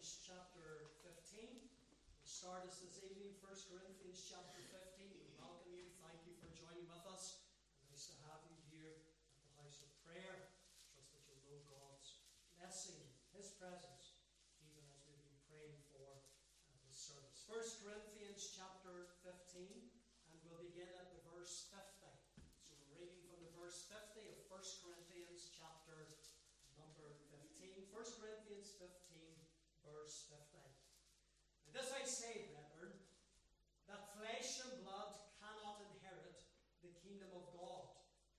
Corinthians chapter 15. We'll start us this evening, 1 Corinthians chapter 15. We welcome you. Thank you for joining with us. Nice to have you here at the house of prayer. Trust that you'll know God's blessing, His presence, even as we've been praying for this service. 1 Corinthians chapter 15, and we'll begin at the verse 50. So we're reading from the verse 50 of 1 Corinthians chapter number 15. 1 Corinthians 15, verse 50. And this I say, brethren, that flesh and blood cannot inherit the kingdom of God,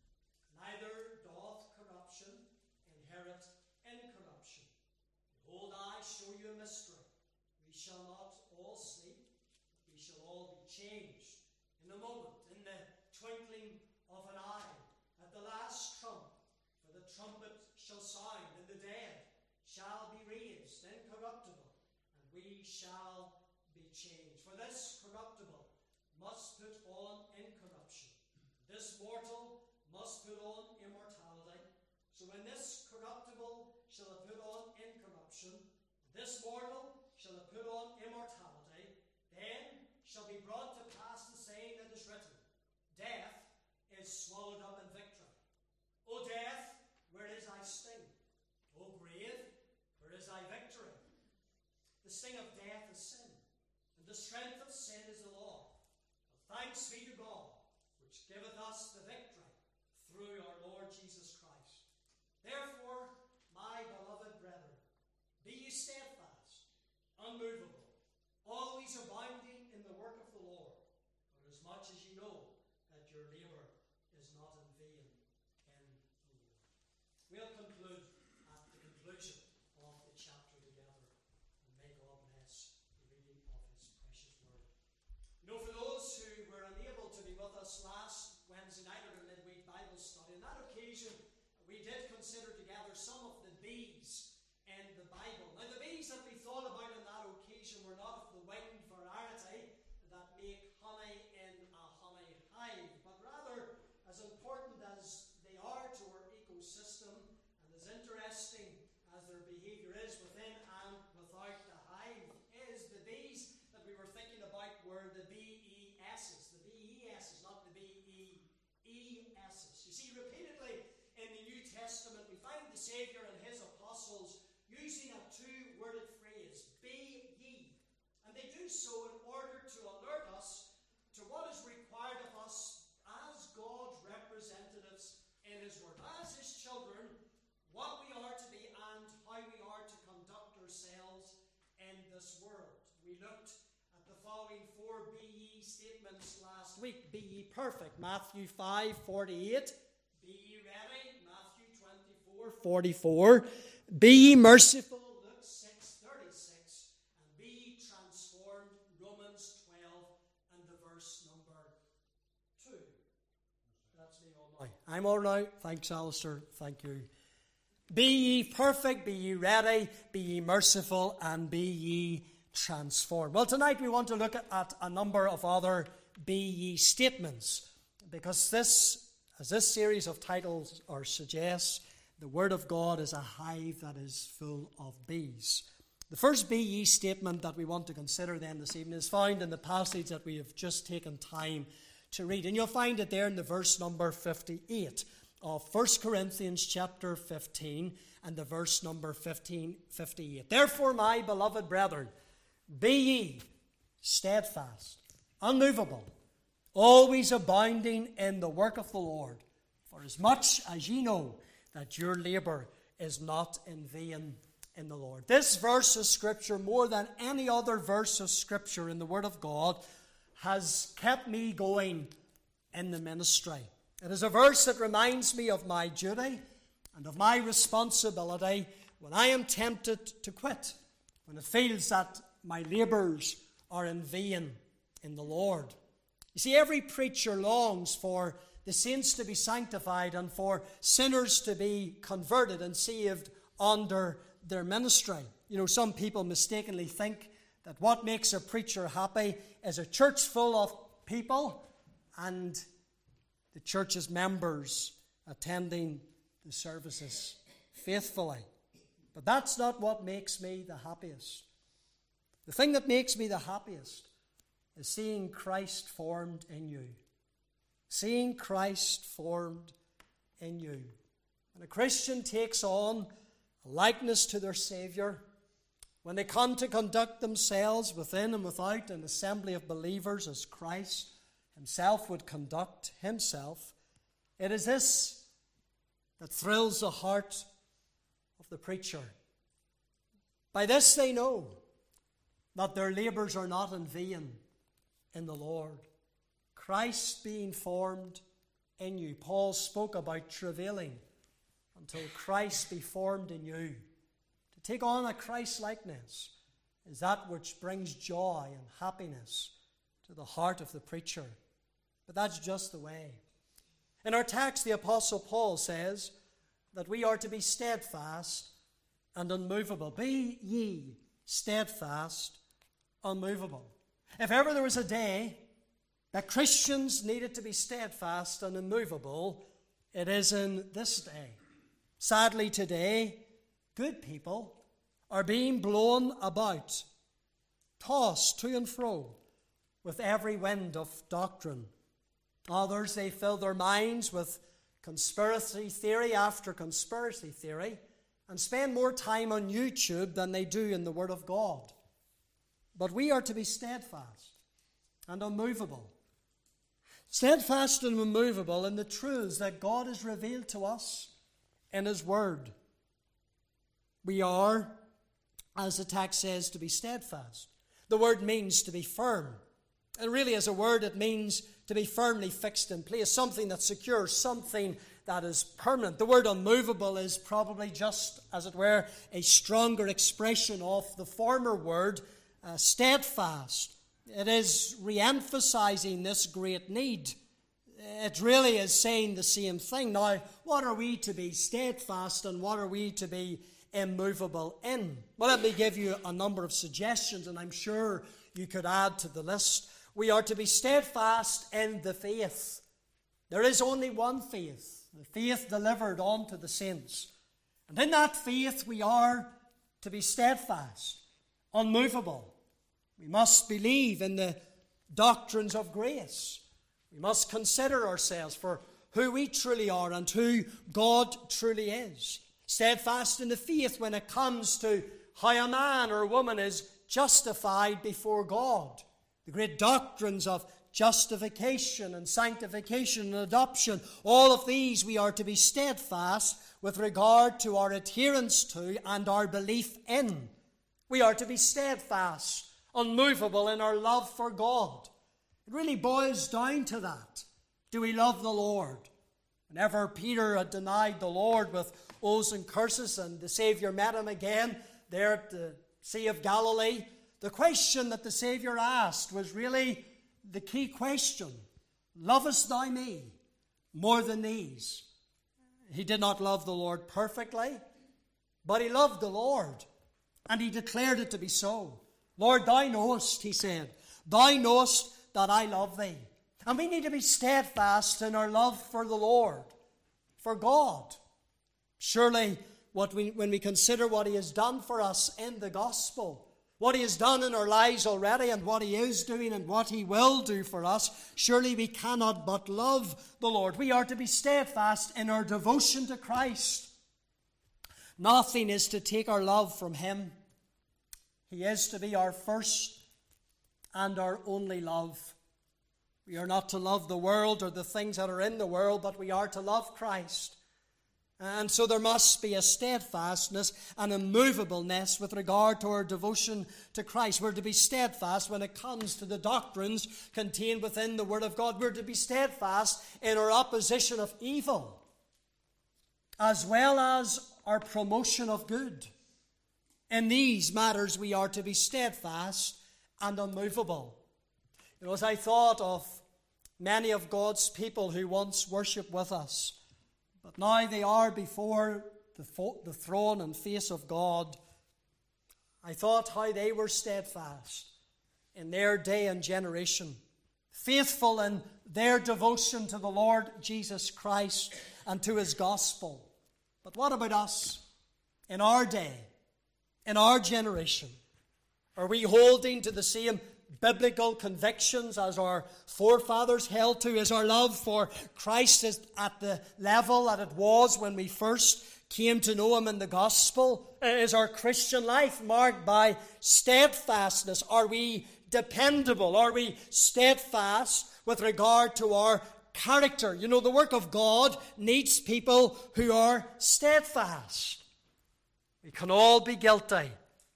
neither doth corruption inherit incorruption. Behold, I show you a mystery. We shall not all sleep, but we shall all be changed in a moment, in the twinkling of an eye, at the last trump. For the trumpet shall sound, and the dead shall be raised incorruptible, and we shall be changed. For this corruptible must put on incorruption, this mortal must put on immortality. So when this corruptible shall have put on incorruption, this mortal shall have put on immortality, then shall be brought to pass the saying that is written, Death is swallowed up in victory. O death, where is thy sting? O grave, where is thy victory? The sting of death is sin, and the strength of sin is the law. But thanks be to God, which giveth us the victory through our Lord Jesus Christ. Therefore, my beloved brethren, be ye steadfast, unmovable, always abounding in the work of the Lord, for as much as ye know that your labour is not in vain in the Lord. We'll conclude at the conclusion of the chapter together, and may God bless the reading of His precious word. You know, for those who were unable to be with us last Wednesday night at our midweek Bible study, on that occasion we did consider together some of the bees in the Bible. Now, the bees that we thought about on that occasion were not of the winged variety that make honey in a honey hive, but rather, as important as they are to our ecosystem, and as interesting as their behaviour is within and without the hive, is the bees that we were thinking about were the BESs. The BESs, not the BEESs. You see, repeatedly in the New Testament, we find the Saviour and His apostles using a two-worded phrase, be ye. And they do so in order to alert us to what is required of us as God's representatives in His Word, as His children, what we are to be and how we are to conduct ourselves in this world. We looked at the following four be ye statements last week. Be ye perfect, Matthew 5:48. Be ye ready, Matthew 24:44. Be ye merciful, Luke 6:36. And be ye transformed, Romans 12 and the verse number 2. That's me all now. I'm all right. Thanks, Alistair. Thank you. Be ye perfect, be ye ready, be ye merciful, and be ye transformed. Well, tonight we want to look at a number of other be ye statements, because this series of titles suggests, the Word of God is a hive that is full of bees. The first be ye statement that we want to consider then this evening is found in the passage that we have just taken time to read. And you'll find it there in the verse number 58 of 1 Corinthians chapter 15 and the verse number 58. Therefore, my beloved brethren, be ye steadfast, unmovable, always abounding in the work of the Lord, for as much as ye know that your labour is not in vain in the Lord. This verse of Scripture, more than any other verse of Scripture in the Word of God, has kept me going in the ministry. It is a verse that reminds me of my duty and of my responsibility when I am tempted to quit, when it feels that my labours are in vain in the Lord. You see, every preacher longs for the saints to be sanctified and for sinners to be converted and saved under their ministry. You know, some people mistakenly think that what makes a preacher happy is a church full of people and the church's members attending the services faithfully. But that's not what makes me the happiest. The thing that makes me the happiest is seeing Christ formed in you. Seeing Christ formed in you. When a Christian takes on a likeness to their Saviour, when they come to conduct themselves within and without an assembly of believers as Christ himself would conduct himself, it is this that thrills the heart of the preacher. By this they know that their labours are not in vain in the Lord. Christ being formed in you. Paul spoke about travailing until Christ be formed in you. To take on a Christ-likeness is that which brings joy and happiness to the heart of the preacher. But that's just the way. In our text, the Apostle Paul says that we are to be steadfast and unmovable. Be ye steadfast, unmovable. If ever there was a day that Christians needed to be steadfast and immovable, it is in this day. Sadly today, good people are being blown about, tossed to and fro with every wind of doctrine. Others, they fill their minds with conspiracy theory after conspiracy theory and spend more time on YouTube than they do in the Word of God. But we are to be steadfast and unmovable. Steadfast and immovable in the truths that God has revealed to us in His Word. We are, as the text says, to be steadfast. The word means to be firm. And really, as a word, it means to be firmly fixed in place, something that's secure, something that is permanent. The word unmovable is probably just, as it were, a stronger expression of the former word, steadfast. It is re-emphasizing this great need. It really is saying the same thing. Now, what are we to be steadfast and what are we to be immovable in? Well, let me give you a number of suggestions, and I'm sure you could add to the list. We are to be steadfast in the faith. There is only one faith, the faith delivered unto the saints. And in that faith we are to be steadfast, unmovable. We must believe in the doctrines of grace. We must consider ourselves for who we truly are and who God truly is. Steadfast in the faith when it comes to how a man or woman is justified before God. The great doctrines of justification and sanctification and adoption, all of these we are to be steadfast with regard to our adherence to and our belief in. We are to be steadfast, unmovable in our love for God. It really boils down to that. Do we love the Lord? Whenever Peter had denied the Lord with oaths and curses and the Saviour met him again there at the Sea of Galilee, the question that the Saviour asked was really the key question. Lovest thou me more than these? He did not love the Lord perfectly, but he loved the Lord, and he declared it to be so. Lord, thou knowest, he said, thou knowest that I love thee. And we need to be steadfast in our love for the Lord, for God. Surely, when we consider what he has done for us in the gospel, what he has done in our lives already and what he is doing and what he will do for us, surely we cannot but love the Lord. We are to be steadfast in our devotion to Christ. Nothing is to take our love from him. He is to be our first and our only love. We are not to love the world or the things that are in the world, but we are to love Christ. And so there must be a steadfastness and immovableness with regard to our devotion to Christ. We're to be steadfast when it comes to the doctrines contained within the Word of God. We're to be steadfast in our opposition of evil, as well as our promotion of good. In these matters we are to be steadfast and unmovable. You know, as I thought of many of God's people who once worshipped with us, but now they are before the throne and face of God, I thought how they were steadfast in their day and generation, faithful in their devotion to the Lord Jesus Christ and to his gospel. But what about us in our day, in our generation? Are we holding to the same biblical convictions as our forefathers held to? Is our love for Christ at the level that it was when we first came to know him in the gospel? Is our Christian life marked by steadfastness? Are we dependable? Are we steadfast with regard to our character? You know, the work of God needs people who are steadfast. We can all be guilty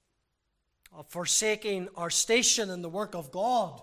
of forsaking our station in the work of God,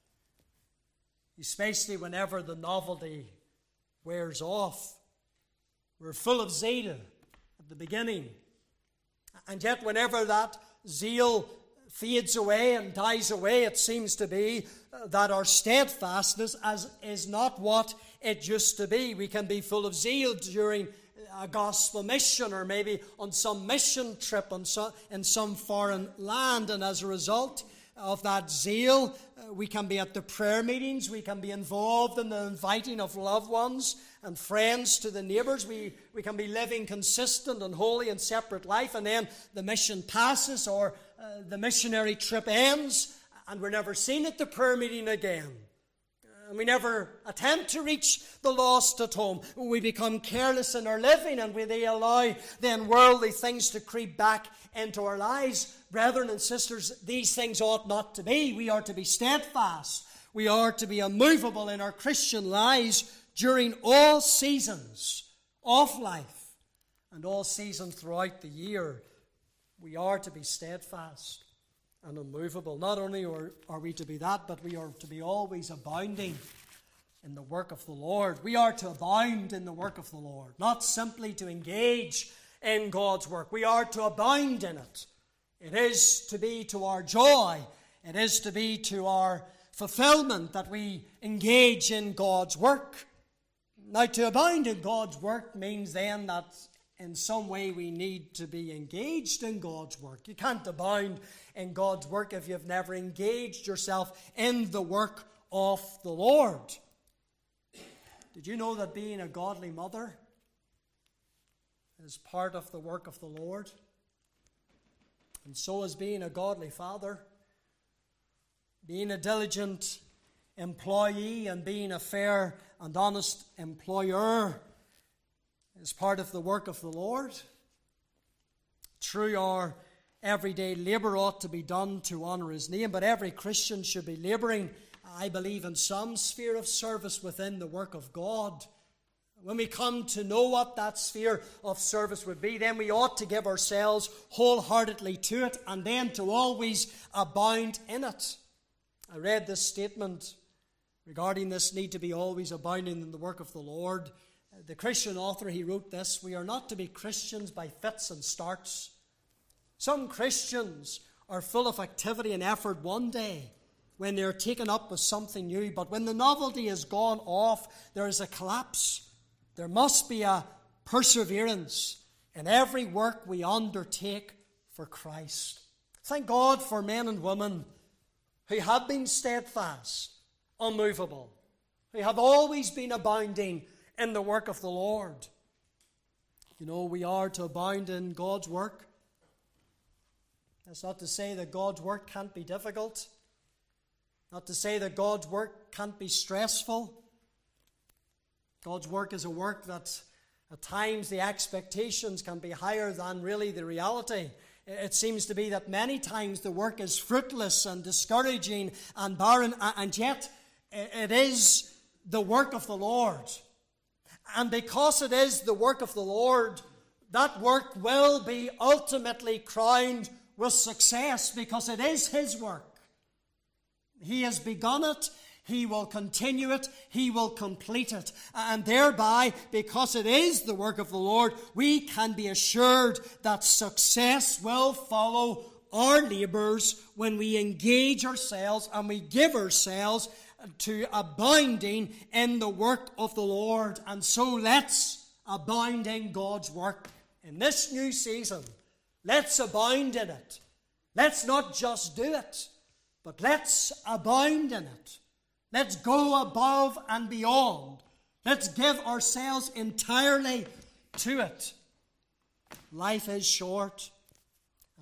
especially whenever the novelty wears off. We're full of zeal at the beginning, and yet whenever that zeal fades away and dies away, it seems to be that our steadfastness is not what it used to be. We can be full of zeal during a gospel mission, or maybe on some mission trip in some foreign land, and as a result of that zeal, we can be at the prayer meetings, we can be involved in the inviting of loved ones and friends to the neighbours, we can be living consistent and holy and separate life, and then the mission passes, or the missionary trip ends, and we're never seen at the prayer meeting again. And we never attempt to reach the lost at home. We become careless in our living, and they allow then worldly things to creep back into our lives. Brethren and sisters, these things ought not to be. We are to be steadfast. We are to be immovable in our Christian lives during all seasons of life and all seasons throughout the year. We are to be steadfast and immovable. Not only are we to be that, but we are to be always abounding in the work of the Lord. We are to abound in the work of the Lord, not simply to engage in God's work. We are to abound in it. It is to be to our joy. It is to be to our fulfillment that we engage in God's work. Now, to abound in God's work means then that in some way we need to be engaged in God's work. You can't abound in God's work if you've never engaged yourself in the work of the Lord. Did you know that being a godly mother is part of the work of the Lord? And so is being a godly father. Being a diligent employee and being a fair and honest employer is part of the work of the Lord. True, our everyday labour ought to be done to honour his name, but every Christian should be labouring, I believe, in some sphere of service within the work of God. When we come to know what that sphere of service would be, then we ought to give ourselves wholeheartedly to it, and then to always abound in it. I read this statement regarding this need to be always abounding in the work of the Lord. The Christian author, he wrote this: we are not to be Christians by fits and starts. Some Christians are full of activity and effort one day when they're taken up with something new, but when the novelty has gone off, there is a collapse. There must be a perseverance in every work we undertake for Christ. Thank God for men and women who have been steadfast, unmovable, who have always been abounding in the work of the Lord. You know, we are to abound in God's work. That's not to say that God's work can't be difficult, not to say that God's work can't be stressful. God's work is a work that at times the expectations can be higher than really the reality. It seems to be that many times the work is fruitless and discouraging and barren, and yet it is the work of the Lord. And because it is the work of the Lord, that work will be ultimately crowned with success, because it is his work. He has begun it, he will continue it, he will complete it. And thereby, because it is the work of the Lord, we can be assured that success will follow our labours when we engage ourselves and we give ourselves to abounding in the work of the Lord. And so let's abound in God's work in this new season. Let's abound in it. Let's not just do it, but let's abound in it. Let's go above and beyond. Let's give ourselves entirely to it. Life is short,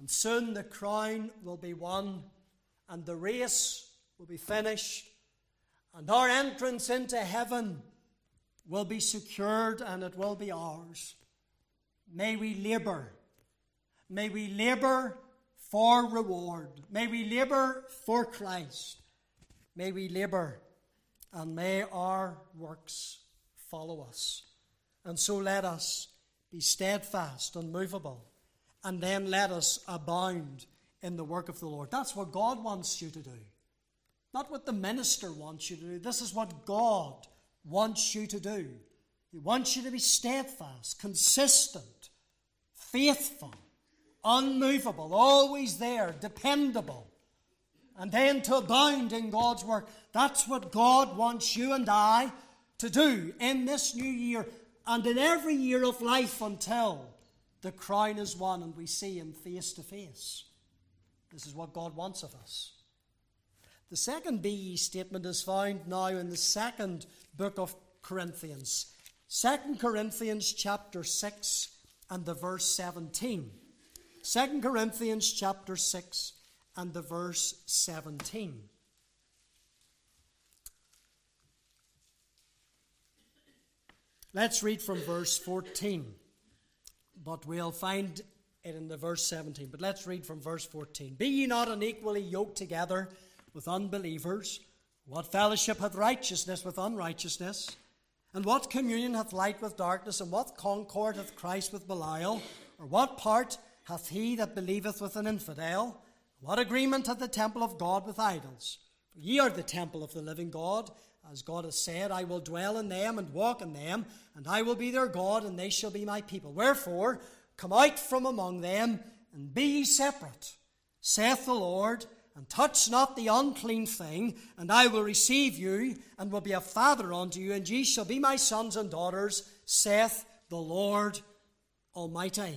And soon the crown will be won, and the race will be finished, and our entrance into heaven will be secured, and it will be ours. May we labour. May we labour for reward. May we labour for Christ. May we labour, and may our works follow us. And so let us be steadfast, unmovable, and then let us abound in the work of the Lord. That's what God wants you to do. Not what the minister wants you to do. This is what God wants you to do. He wants you to be steadfast, consistent, faithful, unmovable, always there, dependable, and then to abound in God's work. That's what God wants you and I to do in this new year and in every year of life until the crown is won and we see Him face to face. This is what God wants of us. The second BE statement is found now in the second book of Corinthians. 2 Corinthians chapter 6 and the verse 17. 2 Corinthians chapter 6 and the verse 17. Let's read from verse 14, but we'll find it in the verse 17. But let's read from verse 14. Be ye not unequally yoked together with unbelievers? What fellowship hath righteousness with unrighteousness? And what communion hath light with darkness? And what concord hath Christ with Belial? Or what part hath he that believeth with an infidel? What agreement hath the temple of God with idols? For ye are the temple of the living God. As God has said, I will dwell in them and walk in them, and I will be their God, and they shall be my people. Wherefore, come out from among them, and be ye separate, saith the Lord, and touch not the unclean thing, and I will receive you, and will be a father unto you, and ye shall be my sons and daughters, saith the Lord Almighty.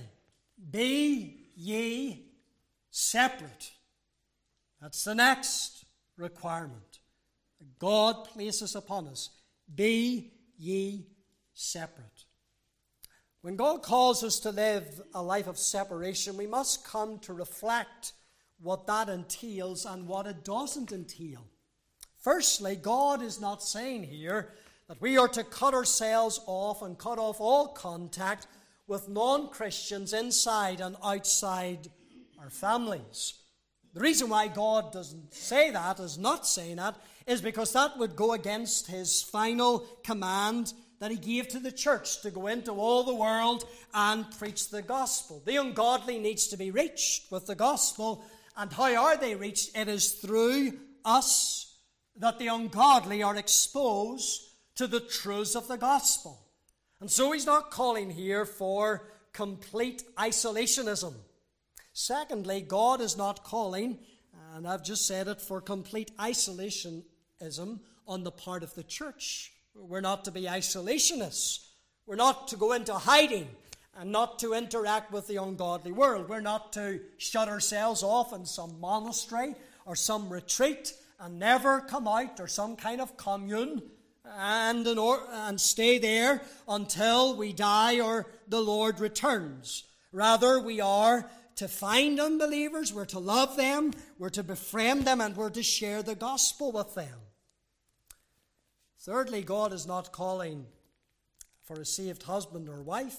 Be ye separate. That's the next requirement that God places upon us. Be ye separate. When God calls us to live a life of separation, we must come to reflect what that entails and what it doesn't entail. Firstly, God is not saying here that we are to cut ourselves off and cut off all contact with non-Christians inside and outside our families. The reason why God doesn't say that, is not saying that, is because that would go against His final command that He gave to the church to go into all the world and preach the gospel. The ungodly needs to be reached with the gospel. And how are they reached? It is through us that the ungodly are exposed to the truths of the gospel. And so He's not calling here for complete isolationism. Secondly, God is not calling, and I've just said it, for complete isolationism on the part of the church. We're not to be isolationists. We're not to go into hiding and not to interact with the ungodly world. We're not to shut ourselves off in some monastery or some retreat and never come out, or some kind of commune and stay there until we die or the Lord returns. Rather, we are to find unbelievers, we're to love them, we're to befriend them, and we're to share the gospel with them. Thirdly, God is not calling for a saved husband or wife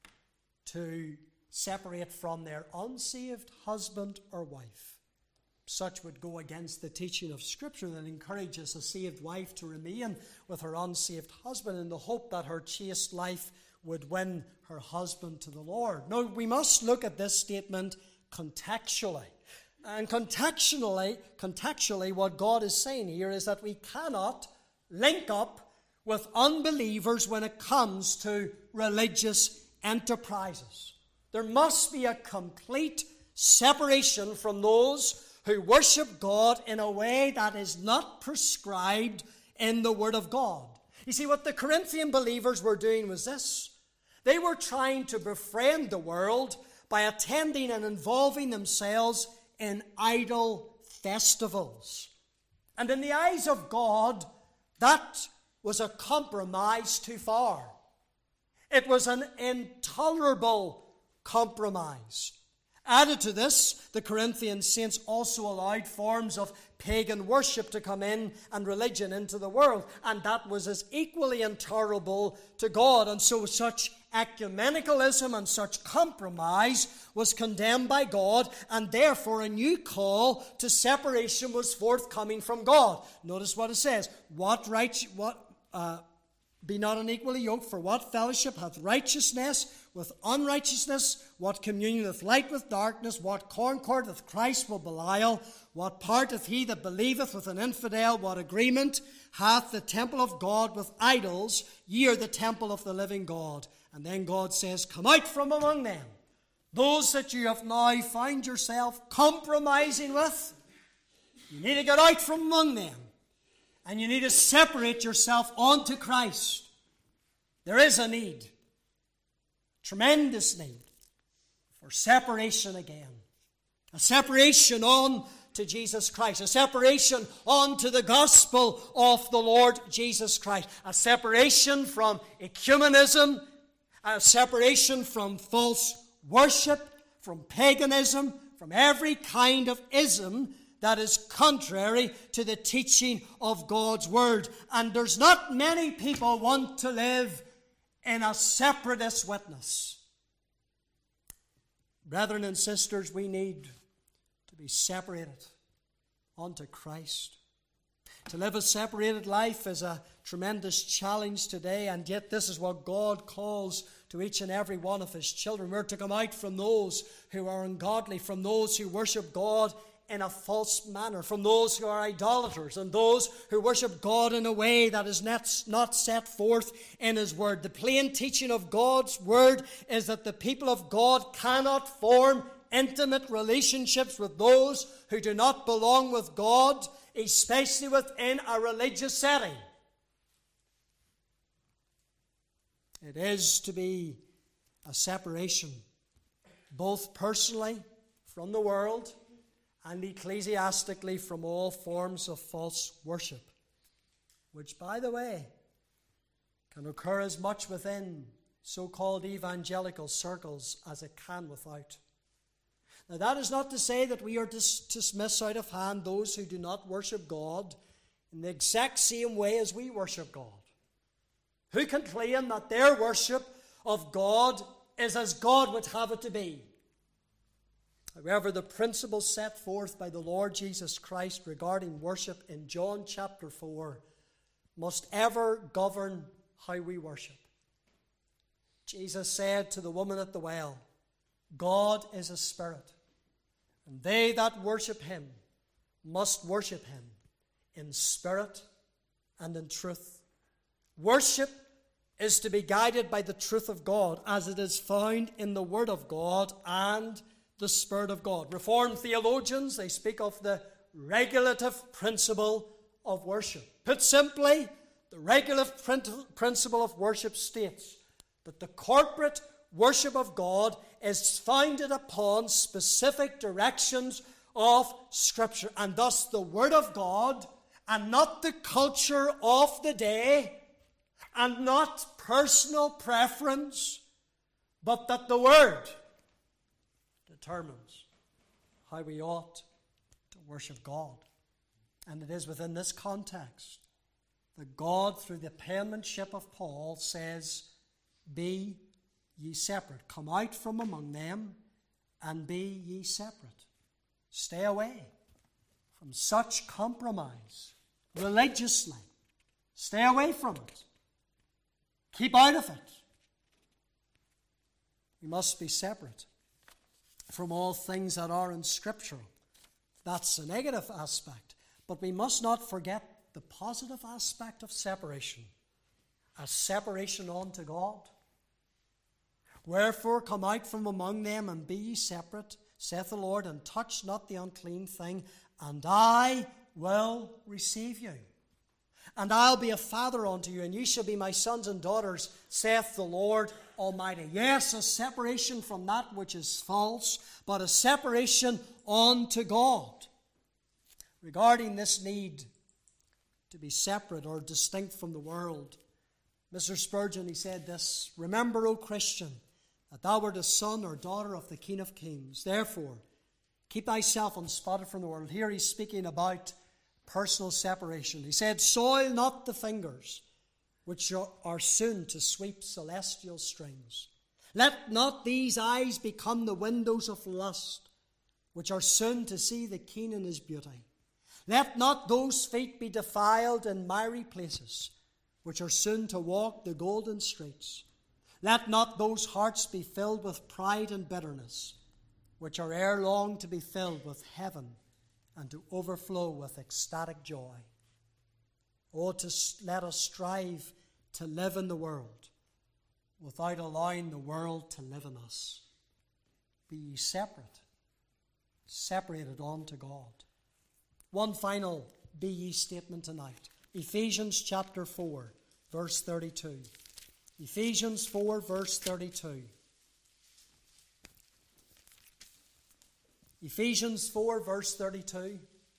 to separate from their unsaved husband or wife. Such would go against the teaching of Scripture that encourages a saved wife to remain with her unsaved husband in the hope that her chaste life would win her husband to the Lord. No, we must look at this statement contextually. And contextually, what God is saying here is that we cannot link up with unbelievers when it comes to religious enterprises. There must be a complete separation from those who worship God in a way that is not prescribed in the Word of God. You see, what the Corinthian believers were doing was this. They were trying to befriend the world by attending and involving themselves in idol festivals. And in the eyes of God, that was a compromise too far. It was an intolerable compromise. Added to this, the Corinthian saints also allowed forms of pagan worship to come in and religion into the world, and that was as equally intolerable to God. And so such ecumenicalism and such compromise was condemned by God, and therefore a new call to separation was forthcoming from God. Notice what it says: be not unequally yoked, for what fellowship hath righteousness with unrighteousness? What communion hath light with darkness? What concord hath Christ with Belial? What part hath he that believeth with an infidel? What agreement hath the temple of God with idols? Ye are the temple of the living God. And then God says, come out from among them. Those that you have now found yourself compromising with, you need to get out from among them. And you need to separate yourself unto Christ. There is a need, tremendous need, for separation again. A separation on to Jesus Christ. A separation on to the gospel of the Lord Jesus Christ. A separation from ecumenism. A separation from false worship, from paganism, from every kind of ism that is contrary to the teaching of God's Word. And there's not many people want to live in a separatist witness. Brethren and sisters, we need to be separated unto Christ. To live a separated life is a tremendous challenge today, and yet this is what God calls to each and every one of His children. We're to come out from those who are ungodly, from those who worship God in a false manner, from those who are idolaters and those who worship God in a way that is not set forth in His Word. The plain teaching of God's Word is that the people of God cannot form intimate relationships with those who do not belong with God, especially within a religious setting. It is to be a separation, both personally from the world and ecclesiastically from all forms of false worship, which, by the way, can occur as much within so-called evangelical circles as it can without. Now, that is not to say that we are to dismiss out of hand those who do not worship God in the exact same way as we worship God. Who can claim that their worship of God is as God would have it to be? However, the principles set forth by the Lord Jesus Christ regarding worship in John chapter 4 must ever govern how we worship. Jesus said to the woman at the well, God is a spirit, and they that worship Him must worship Him in spirit and in truth. Worship is to be guided by the truth of God as it is found in the Word of God and the Spirit of God. Reformed theologians, they speak of the regulative principle of worship. Put simply, the regulative principle of worship states that the corporate worship of God is founded upon specific directions of Scripture, and thus the Word of God, and not the culture of the day, and not personal preference, but that the Word determines how we ought to worship God. And it is within this context that God, through the penmanship of Paul, says, be ye separate. Come out from among them and be ye separate. Stay away from such compromise religiously. Stay away from it. Keep out of it. We must be separate from all things that are unscriptural. That's the negative aspect. But we must not forget the positive aspect of separation. A separation unto God. Wherefore come out from among them and be ye separate, saith the Lord, and touch not the unclean thing, and I will receive you. And I'll be a father unto you, and ye shall be my sons and daughters, saith the Lord Almighty. Yes, a separation from that which is false, but a separation unto God. Regarding this need to be separate or distinct from the world, Mr. Spurgeon, he said this, remember, O Christian, that thou wert a son or daughter of the King of Kings. Therefore, keep thyself unspotted from the world. Here he's speaking about personal separation. He said, soil not the fingers, which are soon to sweep celestial strings. Let not these eyes become the windows of lust, which are soon to see the King in his beauty. Let not those feet be defiled in miry places, which are soon to walk the golden streets. Let not those hearts be filled with pride and bitterness, which are ere long to be filled with heaven and to overflow with ecstatic joy. Oh, let us strive to live in the world without allowing the world to live in us. Be ye separate, separated unto God. One final be ye statement tonight. Ephesians chapter 4, verse 32. Ephesians 4, verse 32. Ephesians 4, verse 32.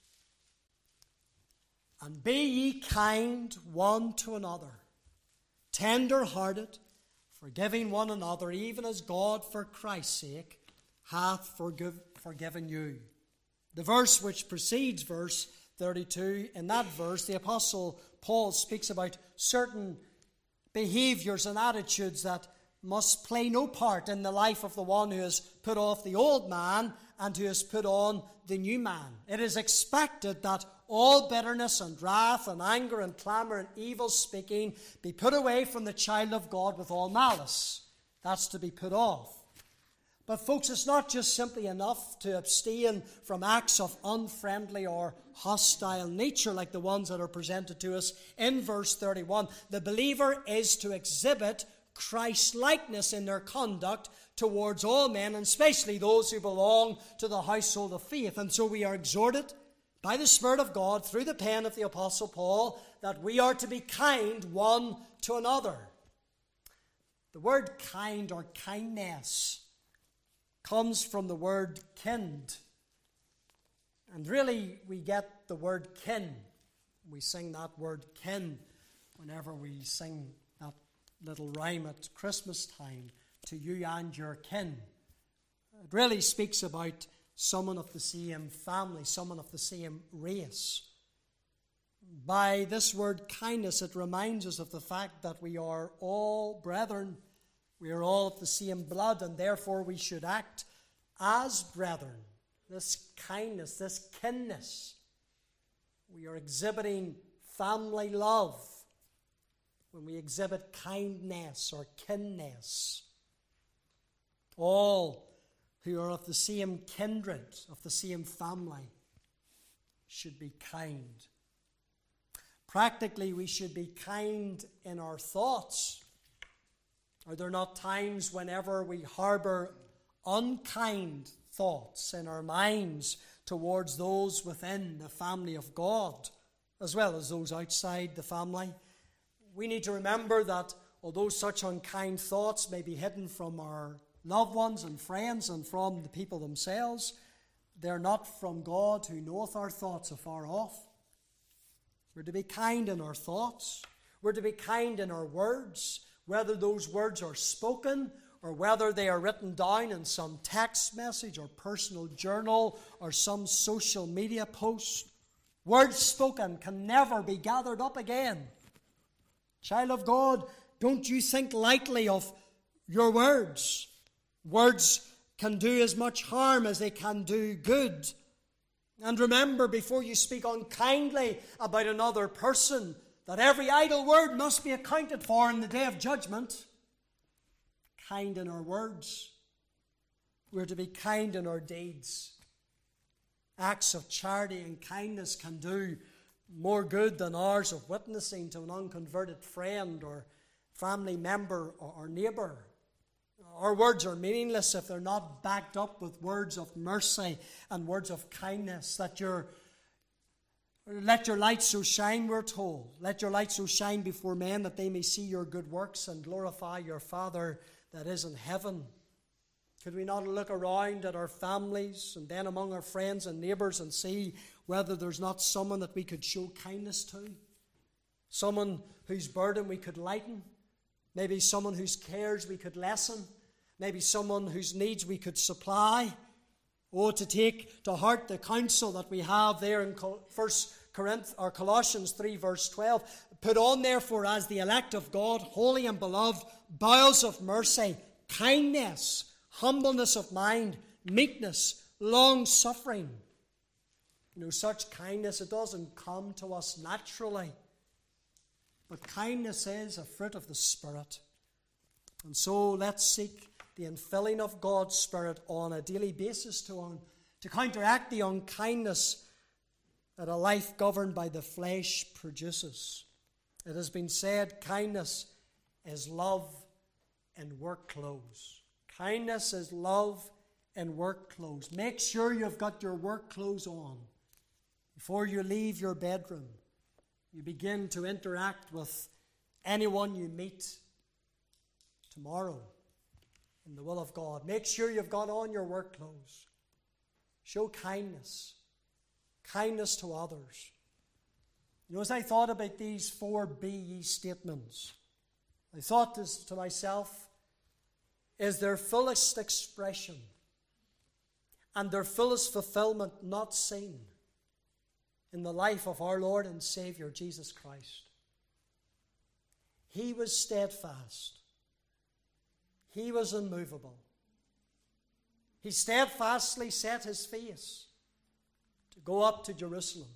And be ye kind one to another, tender-hearted, forgiving one another, even as God for Christ's sake hath forgiven you. The verse which precedes verse 32, in that verse, the Apostle Paul speaks about certain behaviours and attitudes that must play no part in the life of the one who has put off the old man and who has put on the new man. It is expected that all bitterness and wrath and anger and clamour and evil speaking be put away from the child of God with all malice. That's to be put off. But folks, it's not just simply enough to abstain from acts of unfriendly or hostile nature like the ones that are presented to us in verse 31. The believer is to exhibit Christ-likeness in their conduct towards all men, and especially those who belong to the household of faith. And so we are exhorted by the Spirit of God through the pen of the Apostle Paul that we are to be kind one to another. The word kind or kindness comes from the word kind. And really, we get the word kin. We sing that word kin whenever we sing that little rhyme at Christmas time, to you and your kin. It really speaks about someone of the same family, someone of the same race. By this word kindness, it reminds us of the fact that we are all brethren. We are all of the same blood, and therefore we should act as brethren. This kindness, this kinness. We are exhibiting family love when we exhibit kindness or kinness. All who are of the same kindred, of the same family, should be kind. Practically, we should be kind in our thoughts. Are there not times whenever we harbour unkind thoughts in our minds towards those within the family of God, as well as those outside the family? We need to remember that although such unkind thoughts may be hidden from our loved ones and friends and from the people themselves, they're not from God, who knoweth our thoughts afar off. We're to be kind in our thoughts. We're to be kind in our words, whether those words are spoken or whether they are written down in some text message or personal journal or some social media post. Words spoken can never be gathered up again. Child of God, don't you think lightly of your words. Words can do as much harm as they can do good. And remember, before you speak unkindly about another person, that every idle word must be accounted for in the day of judgment. Kind in our words. We're to be kind in our deeds. Acts of charity and kindness can do more good than hours of witnessing to an unconverted friend or family member or neighbour. Our words are meaningless if they're not backed up with words of mercy and words of kindness. Let your light so shine, we're told. Let your light so shine before men that they may see your good works and glorify your Father that is in heaven. Could we not look around at our families and then among our friends and neighbours and see whether there's not someone that we could show kindness to? Someone whose burden we could lighten? Maybe someone whose cares we could lessen? maybe someone whose needs we could supply, or to take to heart the counsel that we have there in Colossians 3 verse 12. Put on therefore as the elect of God, holy and beloved, bowels of mercy, kindness, humbleness of mind, meekness, long-suffering. Such kindness, it doesn't come to us naturally. But kindness is a fruit of the Spirit. And so let's seek the infilling of God's Spirit on a daily basis to counteract the unkindness that a life governed by the flesh produces. It has been said, kindness is love in work clothes. Kindness is love in work clothes. Make sure you've got your work clothes on before you leave your bedroom. You begin to interact with anyone you meet tomorrow in the will of God. Make sure you've got on your work clothes. Show kindness. Kindness to others. As I thought about these 4 be ye statements, I thought this to myself, is their fullest expression and their fullest fulfillment not seen in the life of our Lord and Savior Jesus Christ? He was steadfast. He was immovable. He steadfastly set his face to go up to Jerusalem.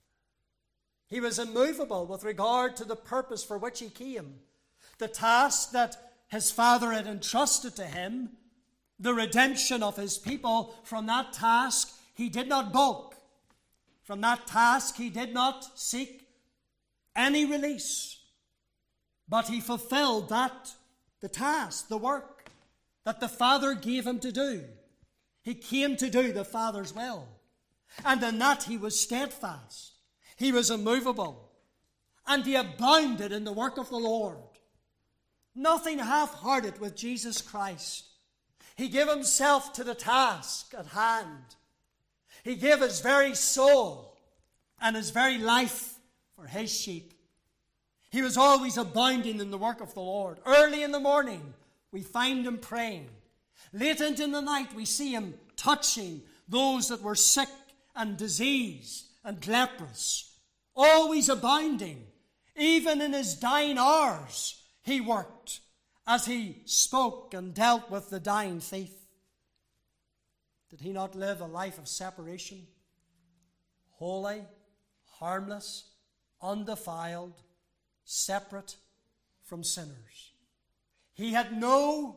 He was immovable with regard to the purpose for which he came, the task that his Father had entrusted to him, the redemption of his people. From that task, he did not balk. From that task, he did not seek any release. But he fulfilled the task, the work that the Father gave him to do. He came to do the Father's will. And in that he was steadfast. He was immovable. And he abounded in the work of the Lord. Nothing half-hearted with Jesus Christ. He gave himself to the task at hand. He gave his very soul and his very life for his sheep. He was always abounding in the work of the Lord. Early in the morning, we find him praying. Late into the night, we see him touching those that were sick and diseased and leprous. Always abounding. Even in his dying hours, he worked as he spoke and dealt with the dying thief. Did he not live a life of separation? Holy, harmless, undefiled, separate from sinners. He had no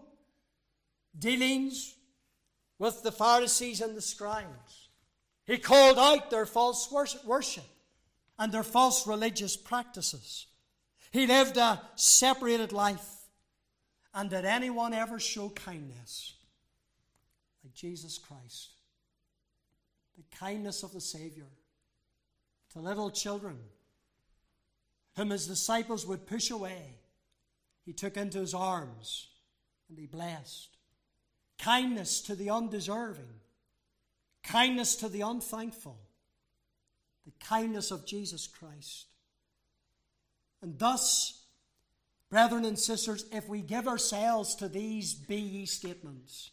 dealings with the Pharisees and the scribes. He called out their false worship and their false religious practices. He lived a separated life. And did anyone ever show kindness like Jesus Christ? The kindness of the Savior to little children whom his disciples would push away. He took into his arms and he blessed. Kindness to the undeserving. Kindness to the unthankful. The kindness of Jesus Christ. And thus, brethren and sisters, if we give ourselves to these be ye statements,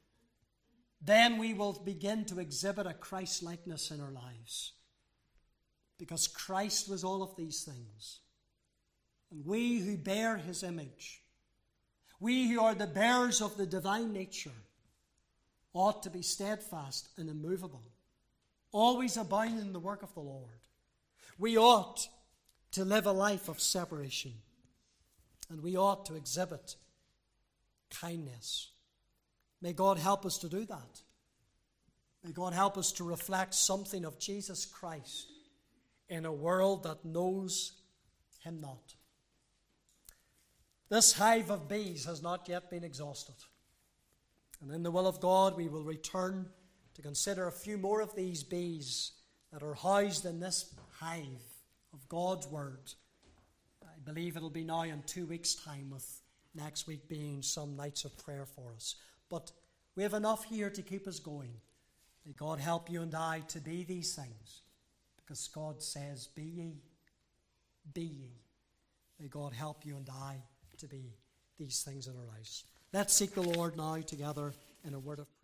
then we will begin to exhibit a Christ-likeness in our lives. Because Christ was all of these things. And we who bear his image, we who are the bearers of the divine nature, ought to be steadfast and immovable, always abounding in the work of the Lord. We ought to live a life of separation, and we ought to exhibit kindness. May God help us to do that. May God help us to reflect something of Jesus Christ in a world that knows him not. This hive of bees has not yet been exhausted. And in the will of God, we will return to consider a few more of these bees that are housed in this hive of God's Word. I believe it'll be now in 2 weeks' time, with next week being some nights of prayer for us. But we have enough here to keep us going. May God help you and I to be these things, because God says, be ye, be ye. May God help you and I to be these things in our lives. Let's seek the Lord now together in a word of prayer.